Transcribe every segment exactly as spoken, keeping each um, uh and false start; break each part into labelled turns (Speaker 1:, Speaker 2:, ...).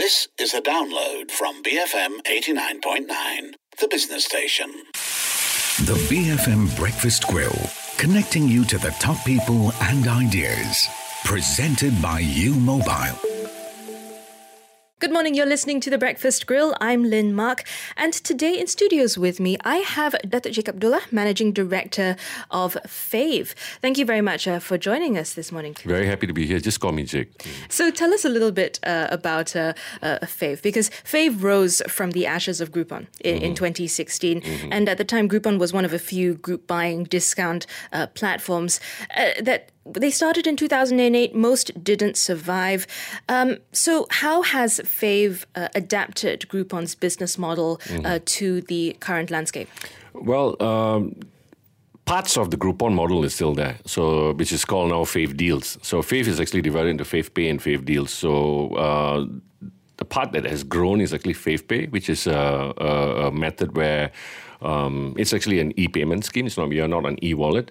Speaker 1: This is a download from B F M eighty-nine point nine, the business station.
Speaker 2: The B F M Breakfast Grill, connecting you to the top people and ideas. Presented by U Mobile.
Speaker 3: Good morning, you're listening to The Breakfast Grill. I'm Lynn Mark, and today in studios with me, I have Datuk Jake Abdullah, Managing Director of Fave. Thank you very much uh, for joining us this morning.
Speaker 4: Very happy to be here. Just call me Jake.
Speaker 3: So tell us a little bit uh, about uh, uh, Fave, because Fave rose from the ashes of Groupon in, mm-hmm. in twenty sixteen, mm-hmm. and at the time, Groupon was one of a few group buying discount uh, platforms uh, that they started in two thousand eight. Most didn't survive. Um, so how has Fave uh, adapted Groupon's business model mm-hmm. uh, to the current landscape?
Speaker 4: Well, um, parts of the Groupon model is still there, so which is called now Fave Deals. So Fave is actually divided into Fave Pay and Fave Deals. So uh, the part that has grown is actually Fave Pay, which is a, a, a method where um, it's actually an e-payment scheme. It's not, we are not an e-wallet.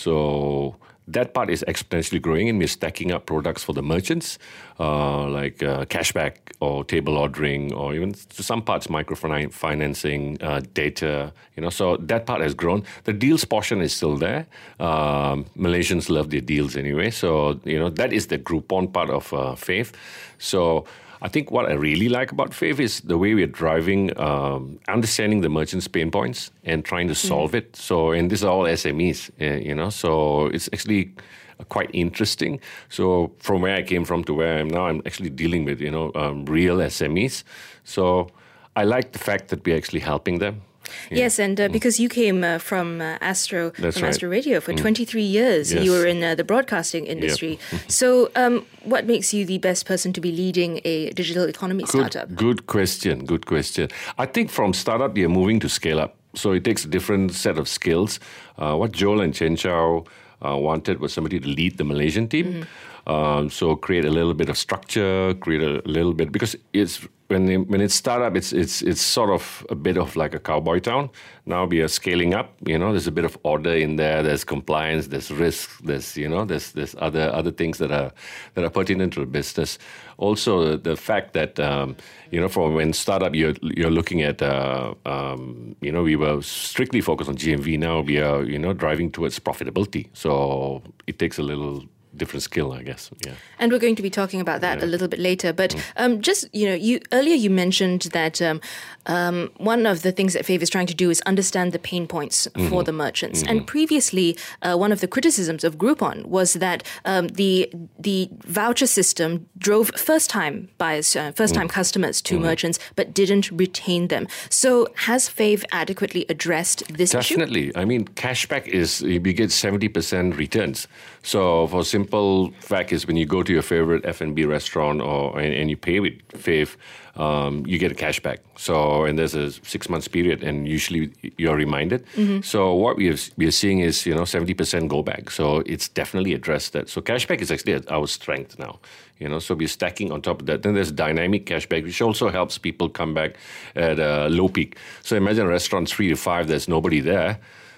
Speaker 4: So that part is exponentially growing, and we're stacking up products for the merchants, uh, like uh, cashback or table ordering, or even to some parts microfinancing, uh, data. You know, so that part has grown. The deals portion is still there. Um, Malaysians love their deals anyway, so you know that is the Groupon part of uh, Fave. So I think what I really like about Fave is the way we're driving, um, understanding the merchants' pain points and trying to solve mm. it. So, and these are all S M Es, uh, you know, so it's actually quite interesting. So from where I came from to where I am now, I'm actually dealing with, you know, um, real S M Es. So I like the fact that we're actually helping them. Yeah.
Speaker 3: Yes, and uh, because you came uh, from uh, Astro,
Speaker 4: That's
Speaker 3: from
Speaker 4: right.
Speaker 3: Astro Radio for
Speaker 4: mm.
Speaker 3: twenty-three years.
Speaker 4: Yes.
Speaker 3: You were in uh, the broadcasting industry.
Speaker 4: Yep.
Speaker 3: So um, what makes you the best person to be leading a digital economy
Speaker 4: Good,
Speaker 3: startup?
Speaker 4: Good question, good question. I think from startup, you're moving to scale up. So it takes a different set of skills. Uh, what Joel and Chen Chow uh, wanted was somebody to lead the Malaysian team. Mm-hmm. Um, so create a little bit of structure, create a little bit, because it's when they, when it's startup, it's it's it's sort of a bit of like a cowboy town. Now we are scaling up. You know, there's a bit of order in there. There's compliance. There's risk. There's you know, there's there's other other things that are that are pertinent to the business. Also, the fact that um, you know, from when startup, you're you're looking at uh, um, you know, we were strictly focused on G M V. Now we are you know driving towards profitability. So it takes a little different skill, I guess. Yeah.
Speaker 3: And we're going to be talking about that
Speaker 4: yeah.
Speaker 3: a little bit later. But um, just, you know, you earlier you mentioned that um, um, one of the things that Fave is trying to do is understand the pain points mm-hmm. for the merchants. Mm-hmm. And previously, uh, one of the criticisms of Groupon was that um, the the voucher system drove first-time buyers, uh, first-time mm-hmm. customers to mm-hmm. merchants, but didn't retain them. So has Fave adequately addressed this
Speaker 4: Definitely.
Speaker 3: issue?
Speaker 4: Definitely. I mean, cashback is, we get seventy percent returns. So for simple fact is when you go to your favorite F and B restaurant or and, and you pay with Fave, um, you get a cashback. So, and there's a six months period, and usually you're reminded. Mm-hmm. So what we are, we are seeing is, you know, seventy percent go back. So it's definitely addressed that. So cashback is actually our strength now. You know, so we're stacking on top of that. Then there's dynamic cashback, which also helps people come back at a low peak. So imagine a restaurant three to five, there's nobody there.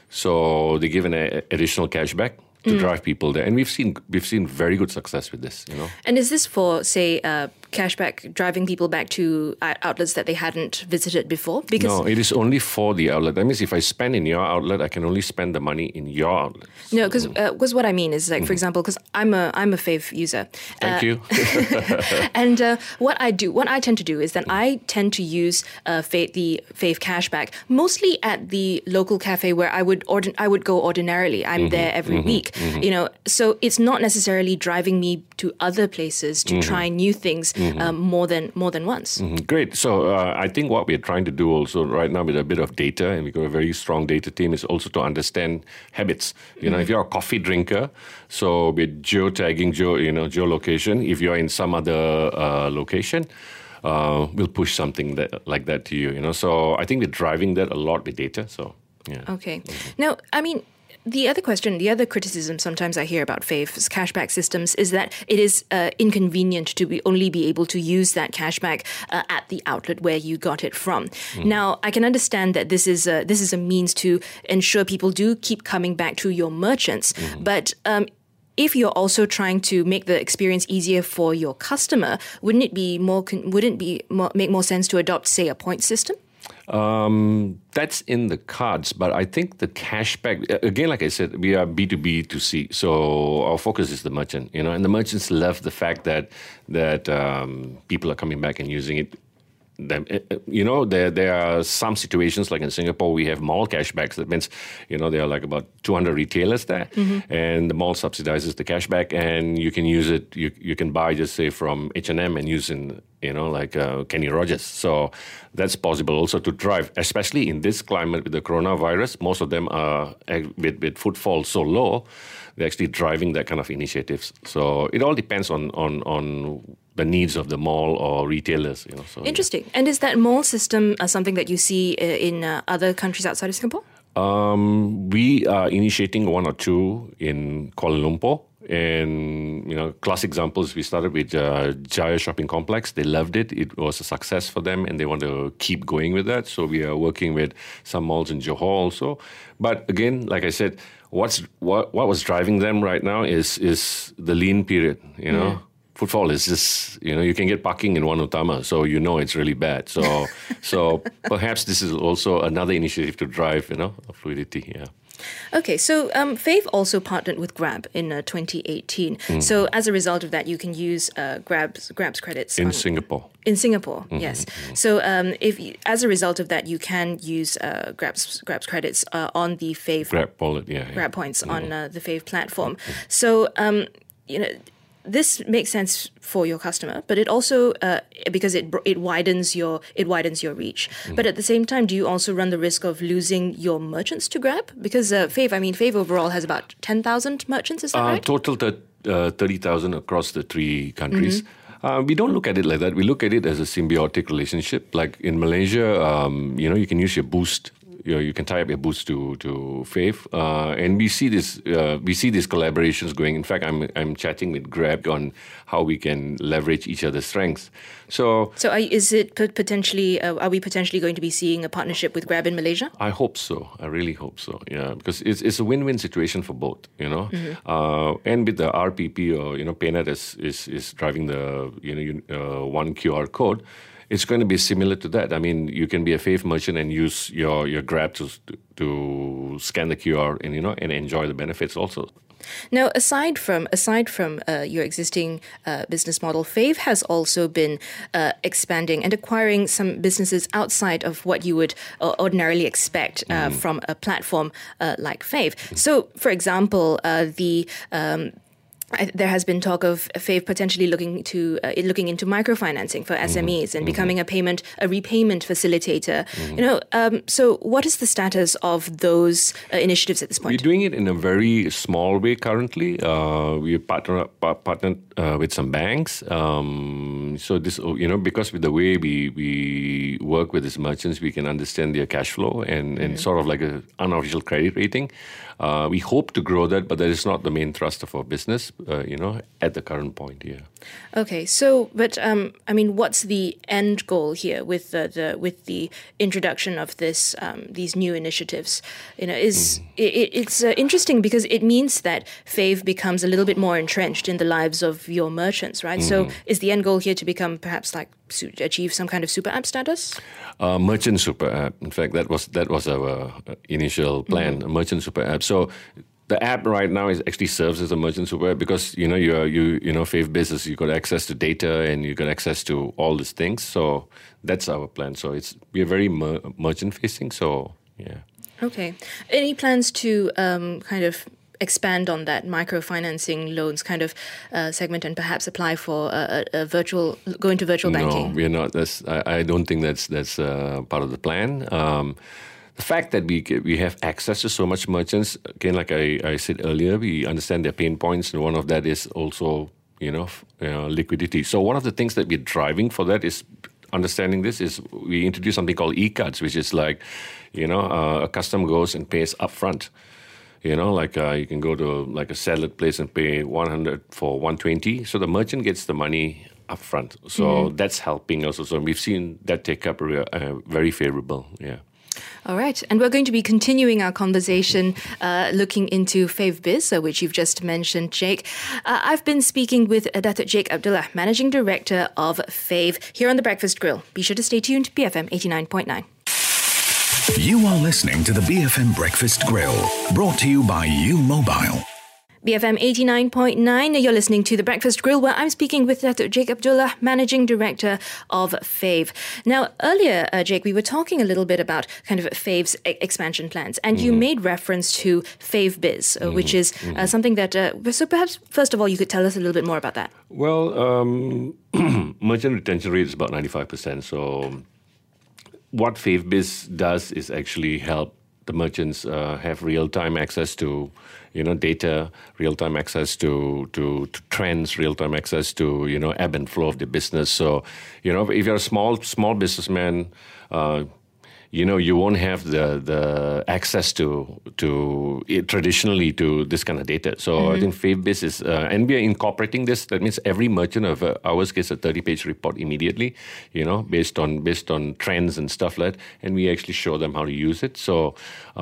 Speaker 4: So they give an a- additional cashback to mm. drive people there, and we've seen we've seen very good success with this. You know,
Speaker 3: and is this for, say, uh, cashback driving people back to outlets that they hadn't visited before?
Speaker 4: Because no, it is only for the outlet. That means if I spend in your outlet, I can only spend the money in your outlet. So,
Speaker 3: no, because uh, what I mean is, like, mm-hmm. for example, because I'm a I'm a Fave user.
Speaker 4: Thank uh, you.
Speaker 3: and uh, what I do, what I tend to do is that I tend to use uh, Fave, the Fave cashback mostly at the local cafe where I would ordin- I would go ordinarily. I'm mm-hmm. there every mm-hmm. week. Mm-hmm. You know, so it's not necessarily driving me to other places to mm-hmm. try new things mm-hmm. um, more than more than once.
Speaker 4: Mm-hmm. Great. So uh, I think what we're trying to do also right now with a bit of data, and we've got a very strong data team, is also to understand habits. You know, mm-hmm. if you're a coffee drinker, so with geotagging, geo, you know, geolocation, if you're in some other uh, location, uh, we'll push something that, like that to you. You know, so I think we're driving that a lot with data. So yeah.
Speaker 3: Okay. Mm-hmm. Now, I mean, the other question, the other criticism sometimes I hear about Fave's cashback systems is that it is uh, inconvenient to be only be able to use that cashback uh, at the outlet where you got it from. Mm. Now, I can understand that this is a, this is a means to ensure people do keep coming back to your merchants, mm. but um, if you're also trying to make the experience easier for your customer, wouldn't it be more? Wouldn't it be more, make more sense to adopt, say, a point system?
Speaker 4: Um, that's in the cards, but I think the cashback, again, like I said, we are B two B to C, so our focus is the merchant, you know, and the merchants love the fact that that um, people are coming back and using it. Them, you know, there there are some situations like in Singapore, we have mall cashbacks. That means, you know, there are like about two hundred retailers there, mm-hmm. and the mall subsidizes the cashback, and you can use it. You you can buy just say from H and M and use in, you know, like uh, Kenny Rogers. So that's possible also to drive, especially in this climate with the coronavirus. Most of them are with with footfall so low, they're actually driving that kind of initiatives. So it all depends on on on. the needs of the mall or retailers, you know. So,
Speaker 3: Interesting. Yeah. And is that mall system uh, something that you see uh, in uh, other countries outside of Singapore?
Speaker 4: Um, we are initiating one or two in Kuala Lumpur. And, you know, classic examples, we started with uh, Jaya Shopping Complex. They loved it. It was a success for them, and they want to keep going with that. So we are working with some malls in Johor also. But again, like I said, what's what what was driving them right now is is the lean period, you know. Mm. Footfall is just, you know, you can get parking in One Utama, so you know it's really bad. So so perhaps this is also another initiative to drive, you know, fluidity, yeah.
Speaker 3: Okay, so um, Fave also partnered with Grab in uh, twenty eighteen. Mm. So as a result of that, you can use uh, Grab's Grab's credits
Speaker 4: in
Speaker 3: on,
Speaker 4: Singapore.
Speaker 3: In Singapore, mm-hmm. yes. Mm-hmm. So um, if you, as a result of that, you can use uh, Grab's Grab's credits uh, on the Fave
Speaker 4: Grab wallet, yeah,
Speaker 3: Grab
Speaker 4: yeah.
Speaker 3: points
Speaker 4: mm-hmm.
Speaker 3: on uh, the Fave platform. Mm-hmm. So um, you know. This makes sense for your customer, but it also uh, because it it widens your it widens your reach. Mm. But at the same time, do you also run the risk of losing your merchants to Grab? Because uh, Fave, I mean, Fave overall has about ten thousand merchants. Is that
Speaker 4: uh,
Speaker 3: right?
Speaker 4: Total th- uh, thirty thousand across the three countries. Mm-hmm. Uh, we don't look at it like that. We look at it as a symbiotic relationship. Like in Malaysia, um, you know, you can use your Boost. You know, you can tie up your Boost to to Fave, uh, and we see this. Uh, we see these collaborations going. In fact, I'm I'm chatting with Grab on how we can leverage each other's strengths. So,
Speaker 3: so are, is it potentially? Uh, are we potentially going to be seeing a partnership with Grab in Malaysia?
Speaker 4: I hope so. I really hope so. Yeah, because it's it's a win-win situation for both. You know, mm-hmm. uh, and with the R P P or you know PayNet is is is driving the you know uh, one Q R code. It's going to be similar to that. I mean, you can be a Fave merchant and use your, your Grab to to scan the Q R and you know and enjoy the benefits also.
Speaker 3: Now, aside from aside from uh, your existing uh, business model, Fave has also been uh, expanding and acquiring some businesses outside of what you would uh, ordinarily expect uh, mm. from a platform uh, like Fave. Mm. So, for example, uh, the um, I, there has been talk of Fave potentially looking to uh, looking into microfinancing for S M Es mm-hmm. and becoming a payment a repayment facilitator. Mm-hmm. You know, um, so what is the status of those uh, initiatives at this point?
Speaker 4: We're doing it in a very small way currently. Uh, we partner partnered uh, with some banks. Um, so this, you know, because with the way we we work with these merchants, we can understand their cash flow and, and mm-hmm. sort of like an unofficial credit rating. Uh, we hope to grow that, but that is not the main thrust of our business, uh, you know, at the current point, yeah.
Speaker 3: Okay, so, but, um, I mean, what's the end goal here with the, the with the introduction of this, um, these new initiatives? You know, is mm. it, it's uh, interesting because it means that Fave becomes a little bit more entrenched in the lives of your merchants, right? Mm. So is the end goal here to become perhaps like achieve some kind of super app status?
Speaker 4: Uh, merchant super app. In fact, that was that was our initial plan, mm-hmm. a merchant super app. So the app right now is actually serves as a merchant super app because you know you you you know Fave Business, you got access to data and you got access to all these things. So that's our plan. So it's we're very mer- merchant facing. So yeah.
Speaker 3: Okay. Any plans to um, kind of expand on that microfinancing loans kind of uh, segment and perhaps apply for a, a virtual, go into virtual banking?
Speaker 4: No, we're not. That's, I, I don't think that's that's uh, part of the plan. Um, the fact that we we have access to so much merchants, again, like I, I said earlier, we understand their pain points, and one of that is also, you know, you know, liquidity. So one of the things that we're driving for that is understanding this is we introduced something called e-cards, which is like, you know, uh, a customer goes and pays upfront. You know, like uh, you can go to like a salad place and pay one hundred for one twenty. So the merchant gets the money upfront. So mm-hmm. that's helping also. So we've seen that take up uh, very favorable. Yeah.
Speaker 3: All right. And we're going to be continuing our conversation uh, looking into FaveBiz, uh, which you've just mentioned, Jake. Uh, I've been speaking with uh, Datuk Jake Abdullah, Managing Director of Fave, here on The Breakfast Grill. Be sure to stay tuned, B F M eighty-nine point nine.
Speaker 2: You are listening to the B F M Breakfast Grill, brought to you by U Mobile.
Speaker 3: B F M eighty-nine point nine, you're listening to The Breakfast Grill, where I'm speaking with Datuk Jake Abdullah, Managing Director of Fave. Now, earlier, uh, Jake, we were talking a little bit about kind of Fave's e- expansion plans, and mm-hmm. you made reference to FaveBiz, uh, mm-hmm. which is uh, mm-hmm. something that, uh, so perhaps, first of all, you could tell us a little bit more about that.
Speaker 4: Well, um, merchant retention rate is about ninety-five percent, so what FaveBiz does is actually help the merchants uh, have real-time access to, you know, data, real-time access to, to, to trends, real-time access to, you know, ebb and flow of the business. So, you know, if you're a small small businessman, uh, you know, you won't have the the access to to it traditionally to this kind of data. So mm-hmm. I think FaveBiz is, uh, and we are incorporating this. That means every merchant of uh, ours gets a thirty-page report immediately, you know, based on based on trends and stuff like that. And we actually show them how to use it. So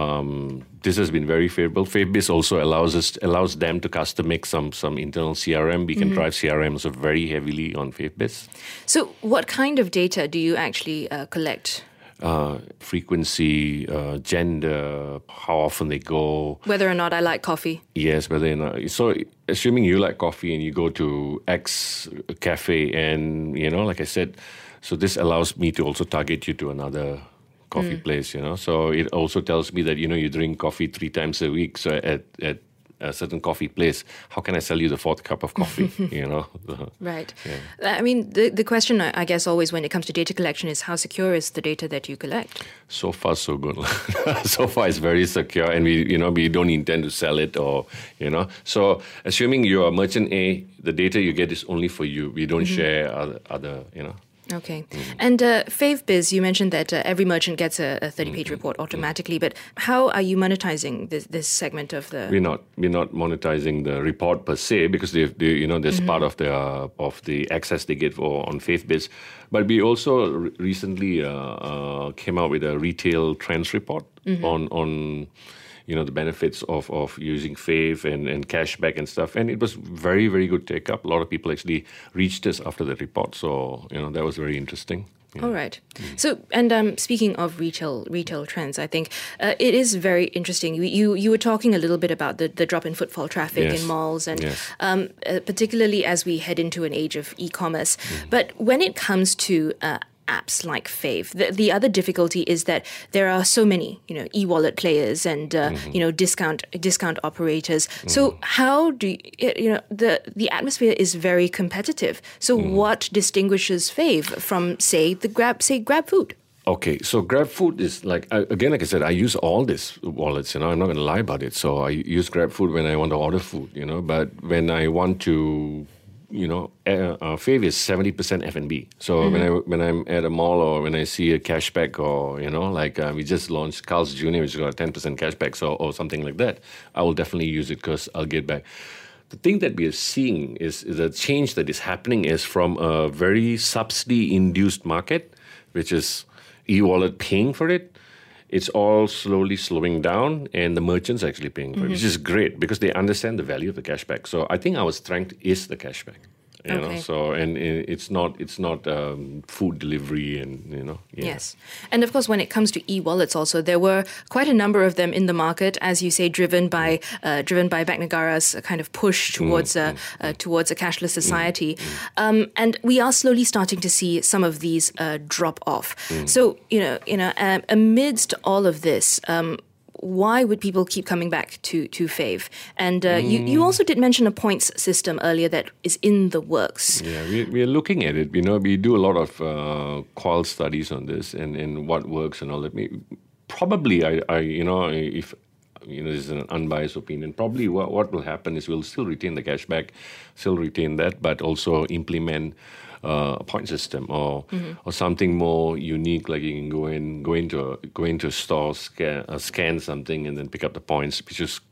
Speaker 4: um, this has been very favorable. FaveBiz also allows us allows them to custom make some some internal C R M. We can mm-hmm. drive C R M also very heavily on FaveBiz.
Speaker 3: So what kind of data do you actually uh, collect?
Speaker 4: Uh, frequency, uh, gender, how often they go.
Speaker 3: Whether or not I like coffee.
Speaker 4: Yes, whether or not. So, assuming you like coffee and you go to X cafe and, you know, like I said, so this allows me to also target you to another coffee mm. place, you know. So, it also tells me that, you know, you drink coffee three times a week. So, at, at a certain coffee place, how can I sell you the fourth cup of coffee, you know?
Speaker 3: Right.
Speaker 4: Yeah.
Speaker 3: I mean, the, the question, I guess, always when it comes to data collection is how secure is the data that you collect?
Speaker 4: So far, so good. So far, it's very secure, and we, you know, we don't intend to sell it or, you know. So, assuming you're a merchant A, the data you get is only for you. We don't mm-hmm. share other, other, you know.
Speaker 3: Okay. Mm-hmm. And uh, FaveBiz, you mentioned that uh, every merchant gets a, a thirty-page mm-hmm. report automatically, but how are you monetizing this, this segment of the...
Speaker 4: We're not we're not monetizing the report per se because they, they you know that's mm-hmm. part of the uh, of the access they get for on FaveBiz. But we also re- recently uh, uh, came out with a retail trends report mm-hmm. on on. you know, the benefits of, of using Fave and, and cashback and stuff. And it was very, very good take-up. A lot of people actually reached us after the report. So, you know, that was very interesting. Yeah.
Speaker 3: All right. Mm. So, and um, speaking of retail retail trends, I think uh, it is very interesting. You, you you were talking a little bit about the, the drop in footfall traffic yes. in malls, and
Speaker 4: yes.
Speaker 3: um, uh, particularly as we head into an age of e-commerce. Mm. But when it comes to uh, apps like Fave, the, the other difficulty is that there are so many, you know, e-wallet players and uh, mm-hmm. you know discount discount operators. Mm-hmm. So how do you, you know the the atmosphere is very competitive. So mm-hmm. what distinguishes Fave from say the Grab say GrabFood?
Speaker 4: Okay, so GrabFood is like, again, like I said, I use all these wallets, you know, I'm not going to lie about it. So I use GrabFood when I want to order food, you know, but when I want to, you know, uh, uh, Fave is seventy percent F and B. So mm-hmm. when I when I'm at a mall or when I see a cashback or, you know, like uh, we just launched Carl's Junior, which got a ten percent cashback so, or something like that, I will definitely use it because I'll get back. The thing that we are seeing is, is the change that is happening is from a very subsidy-induced market, which is e-wallet paying for it. It's all slowly slowing down, and the merchants are actually paying for mm-hmm. it, which is great because they understand the value of the cashback. So I think our strength is the cashback. You okay. know, so and it's not it's not um, food delivery and you know. Yeah.
Speaker 3: Yes, and of course, when it comes to e-wallets, also there were quite a number of them in the market, as you say, driven by uh, driven by Bank Negara's kind of push towards mm, a uh, towards a cashless society, mm, um, and we are slowly starting to see some of these uh, drop off. Mm. So you know, you know, uh, amidst all of this. Um, Why would people keep coming back to, to Fave? And uh, mm. you, you also did mention a points system earlier that is in the works.
Speaker 4: Yeah, we, we are looking at it. You know, we do a lot of uh, qual studies on this and, and what works and all that. Probably, I, I you know, if you know, this is an unbiased opinion. Probably what, what will happen is we'll still retain the cashback, still retain that, but also implement Uh, a point system or mm-hmm. or something more unique, like you can go in, go into a, go into a store, scan, uh, scan something, and then pick up the points, which is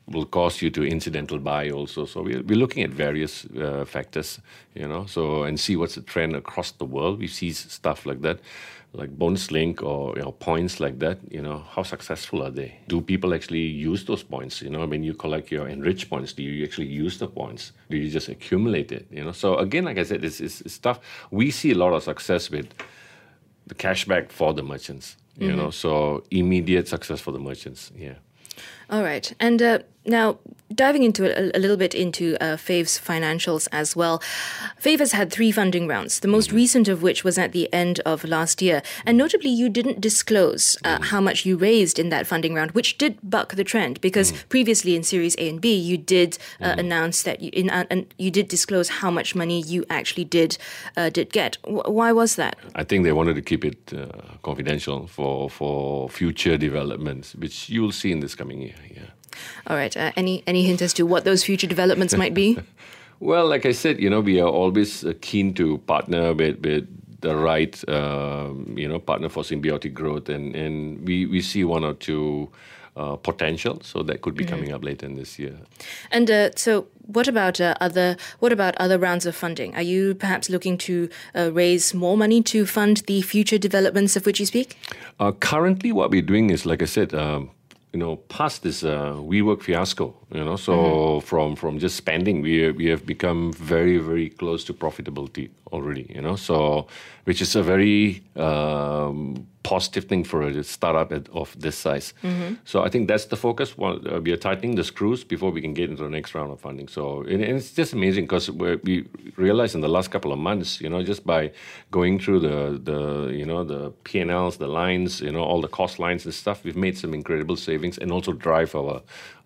Speaker 4: will cause you to incidental buy also. So we're, we're looking at various uh, factors, you know, so and see what's the trend across the world. We see stuff like that, like bonus link or, you know, points like that. You know, how successful are they? Do people actually use those points? You know, when you collect your enriched points, do you actually use the points? Do you just accumulate it? You know, so again, like I said, it's, it's, it's tough. We see a lot of success with the cashback for the merchants. You mm-hmm. know, so immediate success for the merchants. Yeah.
Speaker 3: All right. And uh, now diving into it a, a little bit into uh, Fave's financials as well. Fave has had three funding rounds, the most mm-hmm. recent of which was at the end of last year. And notably, you didn't disclose uh, mm-hmm. how much you raised in that funding round, which did buck the trend because mm-hmm. previously in Series A and B, you did uh, mm-hmm. announce that you, in, uh, and you did disclose how much money you actually did uh, did get. W- why was that?
Speaker 4: I think they wanted to keep it uh, confidential for, for future developments, which you will see in this coming year. Yeah.
Speaker 3: All right. Uh, any any hint as to what those future developments might be?
Speaker 4: Well, like I said, you know, we are always uh, keen to partner with, with the right, um, you know, partner for symbiotic growth, and, and we, we see one or two uh, potential, so that could be mm-hmm. coming up later in this year.
Speaker 3: And uh, so, what about uh, other what about other rounds of funding? Are you perhaps looking to uh, raise more money to fund the future developments of which you speak?
Speaker 4: Uh, currently, what we're doing is, like I said. Um, You know, past this uh, WeWork fiasco, you know, so mm-hmm. from from just spending, we we have become very very close to profitability already, you know, so which is a very um, positive thing for a startup at, of this size. Mm-hmm. So I think that's the focus. Well, uh, we are tightening the screws before we can get into the next round of funding. So and, and it's just amazing because we realized in the last couple of months, you know, just by going through the the you know the P and Ls, the lines, you know, all the cost lines and stuff, we've made some incredible savings and also drive our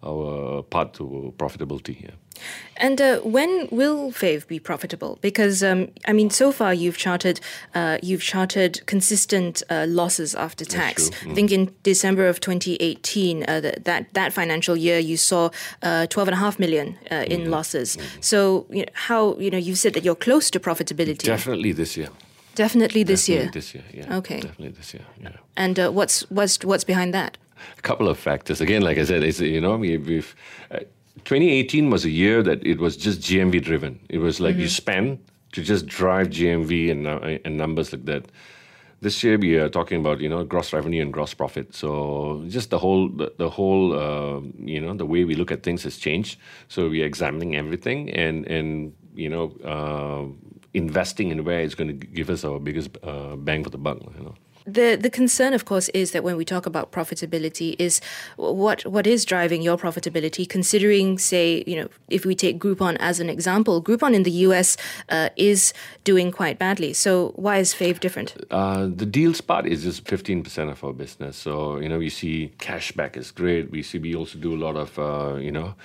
Speaker 4: our path to profitability here.
Speaker 3: And uh, when will Fave be profitable? Because um, I mean, so far you've charted uh, you've charted consistent uh, losses after tax. Mm. I think in December of twenty eighteen, uh, that, that that financial year, you saw uh, twelve and a half million uh, in mm. losses. Mm. So you know, how you know you've said that you're close to profitability.
Speaker 4: Definitely this year.
Speaker 3: Definitely this
Speaker 4: definitely
Speaker 3: year.
Speaker 4: This year, yeah.
Speaker 3: Okay.
Speaker 4: Definitely this year, yeah.
Speaker 3: And uh, what's what's what's behind that?
Speaker 4: A couple of factors. Again, like I said, it's, you know, we, we've uh, twenty eighteen was a year that it was just G M V driven. It was like mm-hmm. you spend to just drive G M V and uh, and numbers like that. This year we are talking about, you know, gross revenue and gross profit. So just the whole the, the whole uh, you know the way we look at things has changed. So we are examining everything and and you know uh, investing in where it's going to give us our biggest uh, bang for the buck. You know.
Speaker 3: The the concern, of course, is that when we talk about profitability, is what what is driving your profitability? Considering, say, you know, if we take Groupon as an example, Groupon in the U S uh, is doing quite badly. So why is Fave different?
Speaker 4: Uh, the deals part is just fifteen percent of our business. So you know, we see cashback is great. We see we also do a lot of uh, you know.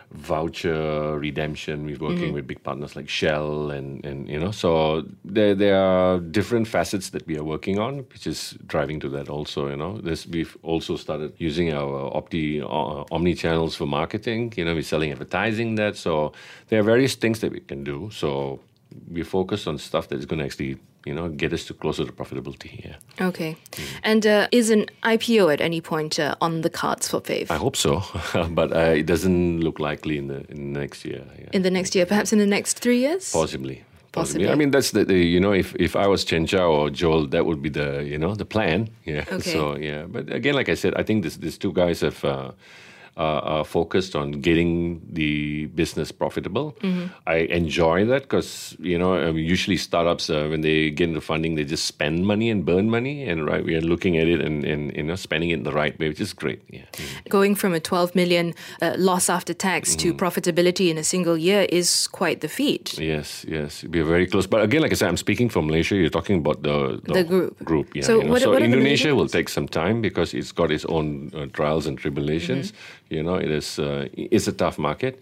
Speaker 4: voucher redemption. We're working mm-hmm. with big partners like Shell and, and you know, so there there are different facets that we are working on, which is driving to that also, you know. This, we've also started using our Opti, uh, omni channels for marketing. You know, we're selling advertising that. So there are various things that we can do. So we focus on stuff that is going to actually, you know, get us to closer to profitability. Yeah.
Speaker 3: Okay. Mm. And uh, is an I P O at any point uh, on the cards for Fave?
Speaker 4: I hope so, but uh, it doesn't look likely in the in the next year. Yeah.
Speaker 3: In the next year, perhaps in the next three years?
Speaker 4: Possibly. Possibly.
Speaker 3: Possibly.
Speaker 4: I mean, that's the, the you know, if, if I was Chen Zhao or Joel, that would be the you know the plan. Yeah.
Speaker 3: Okay.
Speaker 4: So yeah, but again, like I said, I think this these two guys have. Uh, Uh, are focused on getting the business profitable. Mm-hmm. I enjoy that because, you know, um, usually startups, uh, when they get into funding, they just spend money and burn money. And right, we are looking at it and, and you know, spending it in the right way, which is great. Yeah. Mm-hmm.
Speaker 3: Going from a twelve million uh, loss after tax mm-hmm. to profitability in a single year is quite the feat.
Speaker 4: Yes, yes. We are very close. But again, like I said, I'm speaking from Malaysia. You're talking about the, the,
Speaker 3: the group.
Speaker 4: group yeah,
Speaker 3: so
Speaker 4: you know.
Speaker 3: what,
Speaker 4: so
Speaker 3: what
Speaker 4: Indonesia will take some time because it's got its own uh, trials and tribulations. Mm-hmm. You know, it is uh, it's a tough market.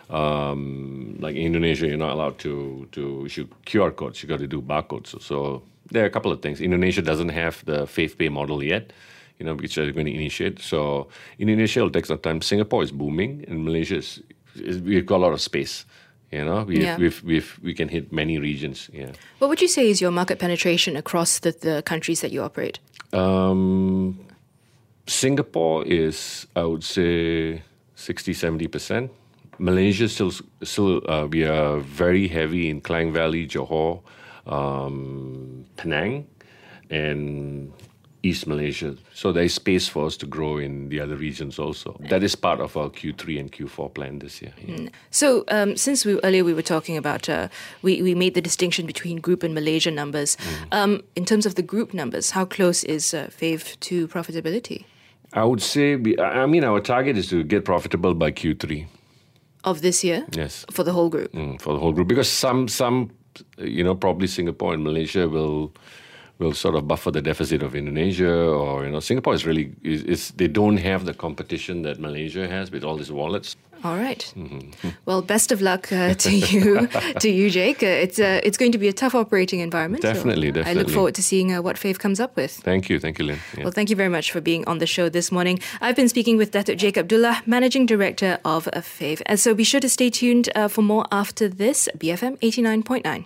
Speaker 4: Um, like in Indonesia, you're not allowed to to issue Q R codes. You got to do barcodes. So, so there are a couple of things. Indonesia doesn't have the FavePay model yet, you know, which are going to initiate. So Indonesia will take some time. Singapore is booming, and Malaysia is, is we've got a lot of space. You know, we've,
Speaker 3: yeah.
Speaker 4: we've, we've, we can hit many regions. Yeah.
Speaker 3: What would you say is your market penetration across the, the countries that you operate?
Speaker 4: Um, Singapore is, I would say, sixty, seventy percent. Malaysia still, still uh, we are very heavy in Klang Valley, Johor, um, Penang, and East Malaysia. So there is space for us to grow in the other regions also. That is part of our Q three and Q four plan this year. Yeah.
Speaker 3: So um, since we earlier we were talking about, uh, we, we made the distinction between group and Malaysia numbers. Mm. Um, in terms of the group numbers, how close is uh, Fave to profitability?
Speaker 4: I would say, we, I mean, our target is to get profitable by Q three.
Speaker 3: Of this year?
Speaker 4: Yes.
Speaker 3: For the whole group?
Speaker 4: Mm, for the whole group. Because some, some, you know, probably Singapore and Malaysia will will sort of buffer the deficit of Indonesia, or, you know, Singapore is really, is, is they don't have the competition that Malaysia has with all these wallets.
Speaker 3: All right. Mm-hmm. Well, best of luck uh, to you, to you, Jake. Uh, it's uh, it's going to be a tough operating environment.
Speaker 4: Definitely,
Speaker 3: so
Speaker 4: definitely.
Speaker 3: I look forward to seeing uh, what Fave comes up with.
Speaker 4: Thank you, thank you, Lynn. Yeah.
Speaker 3: Well, thank you very much for being on the show this morning. I've been speaking with Datuk Jake Abdullah, Managing Director of uh, Fave. And so be sure to stay tuned uh, for more after this. B F M eighty-nine point nine.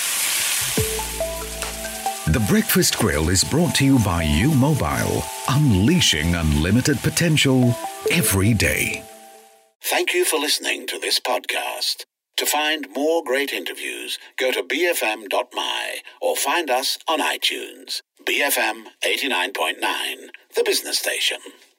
Speaker 2: The Breakfast Grill is brought to you by U Mobile, unleashing unlimited potential every day.
Speaker 1: Thank you for listening to this podcast. To find more great interviews, go to b f m dot m y or find us on iTunes. B F M eighty-nine point nine, the business station.